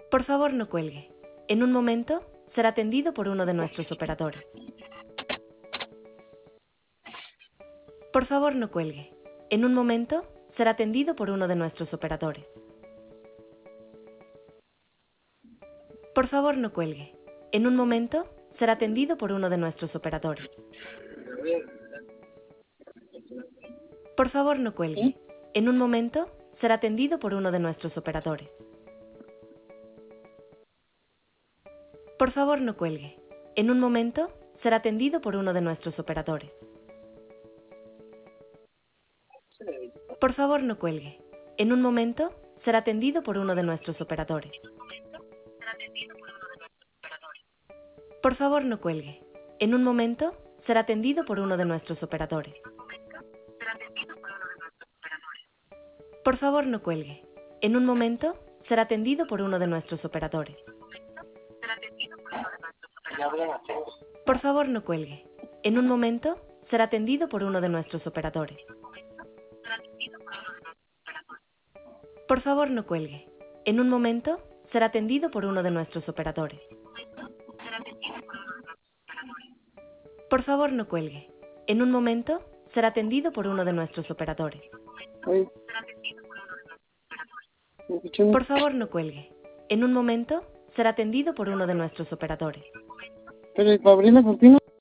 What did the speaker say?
Por favor, no cuelgue. En un momento, será atendido por uno de nuestros operadores. Por favor, no cuelgue. En un momento, será atendido por uno de nuestros operadores. Por favor, no cuelgue. En un momento, será atendido por uno de nuestros operadores. Por favor, no cuelgue. En un momento, será atendido por uno de nuestros operadores. Por favor, no cuelgue. En un momento, será atendido por uno de nuestros operadores. Por favor, no cuelgue. En un momento, será atendido por uno de nuestros operadores. Por favor, no cuelgue. En un momento, será atendido por uno de nuestros operadores. Por favor, no cuelgue. En un momento, será atendido por uno de nuestros operadores. Por favor, no cuelgue. En un momento, será atendido por uno de nuestros operadores. Por favor, no cuelgue. En un momento, será atendido por uno de nuestros operadores. Por favor, no cuelgue. En un momento, será atendido por uno de nuestros operadores. Oye, ¿me escuchas? Por favor, no cuelgue. En un momento, será atendido por uno de nuestros operadores. Pero, ¿y para abrir la cortina?